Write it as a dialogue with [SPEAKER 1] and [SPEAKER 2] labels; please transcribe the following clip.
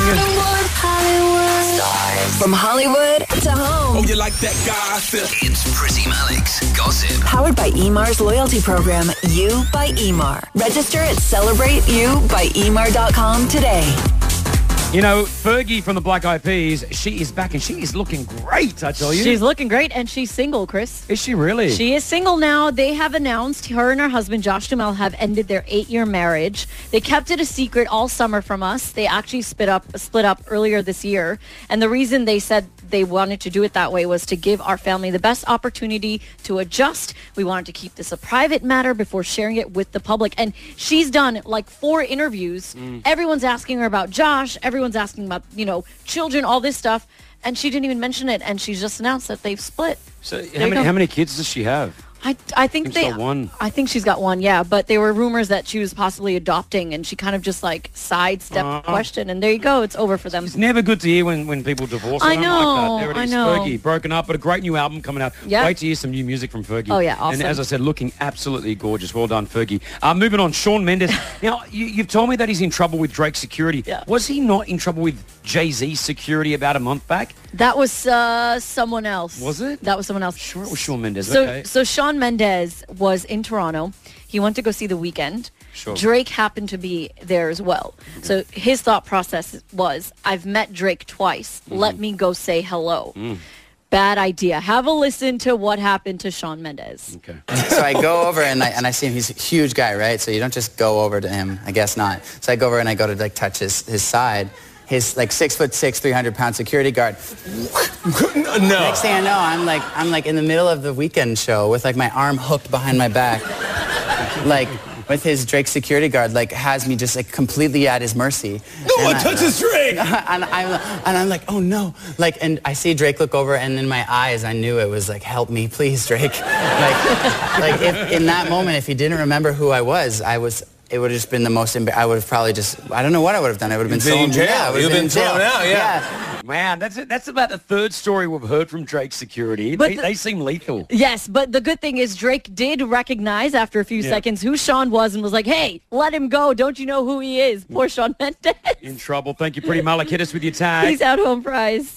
[SPEAKER 1] From Hollywood to home.
[SPEAKER 2] Oh, you like that gossip?
[SPEAKER 3] It's Pretty Malik's Gossip.
[SPEAKER 1] Powered by Emar's loyalty program, You by Emar. Register at CelebrateYouByEmar.com today.
[SPEAKER 4] You know, Fergie from the Black Eyed Peas, she is back and she is looking great, I tell you.
[SPEAKER 5] She's looking great, and she's single, Chris.
[SPEAKER 4] Is she really?
[SPEAKER 5] She is single now. They have announced her and her husband, Josh Duhamel, have ended their 8-year marriage. They kept it a secret all summer from us. They actually split up earlier this year. And the reason they said they wanted to do it that way was to give our family the best opportunity to adjust. We wanted to keep this a private matter before sharing it with the public. And she's done like 4 interviews. Everyone's asking her about Josh. Everyone's asking about, children, all this stuff. And she didn't even mention it. And she's just announced that they've split.
[SPEAKER 4] So how many kids does she have?
[SPEAKER 5] I think
[SPEAKER 4] she's got one.
[SPEAKER 5] I think she's got one, yeah. But there were rumors that she was possibly adopting, and she kind of just like sidestepped the question. And there you go, it's over for them.
[SPEAKER 4] It's never good to hear when people divorce.
[SPEAKER 5] I
[SPEAKER 4] don't
[SPEAKER 5] know,
[SPEAKER 4] like that. There it
[SPEAKER 5] I
[SPEAKER 4] is,
[SPEAKER 5] know.
[SPEAKER 4] Fergie, broken up, but a great new album coming out.
[SPEAKER 5] Yeah.
[SPEAKER 4] Wait to hear some new music from Fergie.
[SPEAKER 5] Oh, yeah, awesome.
[SPEAKER 4] And as I said, looking absolutely gorgeous. Well done, Fergie. Moving on, Shawn Mendes. Now, you've told me that he's in trouble with Drake's security.
[SPEAKER 5] Yeah.
[SPEAKER 4] Was he not in trouble with Jay-Z's security about a month back?
[SPEAKER 5] That was someone else.
[SPEAKER 4] Was it?
[SPEAKER 5] That was someone else.
[SPEAKER 4] Sure, it was Shawn Mendes.
[SPEAKER 5] So,
[SPEAKER 4] okay.
[SPEAKER 5] so Shawn Mendes was in Toronto. He went to go see The Weeknd.
[SPEAKER 4] Sure.
[SPEAKER 5] Drake happened to be there as well. So his thought process was, I've met Drake twice. Let me go say hello. Bad idea. Have a listen to what happened to Shawn Mendes.
[SPEAKER 4] Okay.
[SPEAKER 6] So I go over and I see him. He's a huge guy, right? So you don't just go over to him. I guess not. So I go over and I go to touch his side. His 6'6", 300-pound security guard.
[SPEAKER 2] No.
[SPEAKER 6] Next thing I know, I'm like in the middle of the Weeknd show with my arm hooked behind my back, with his Drake security guard, has me just completely at his mercy.
[SPEAKER 2] No one touches Drake.
[SPEAKER 6] And I'm like, oh no, and I see Drake look over, and in my eyes, I knew it was help me, please, Drake. If in that moment, if he didn't remember who I was. It would have just been the most. I would have probably I don't know what I would have done. I would have been
[SPEAKER 2] in jail.
[SPEAKER 6] Yeah, I would
[SPEAKER 2] You've
[SPEAKER 6] have
[SPEAKER 2] been
[SPEAKER 6] in jail.
[SPEAKER 2] thrown out. Yeah.
[SPEAKER 4] Man, that's about the third story we've heard from Drake's security.
[SPEAKER 5] But
[SPEAKER 4] They seem lethal.
[SPEAKER 5] Yes, but the good thing is Drake did recognize after a few seconds who Shawn was and was like, hey, let him go. Don't you know who he is? Poor Shawn Mendes.
[SPEAKER 4] In trouble. Thank you, Pretty Malik. Hit us with your tag.
[SPEAKER 5] He's out home prize.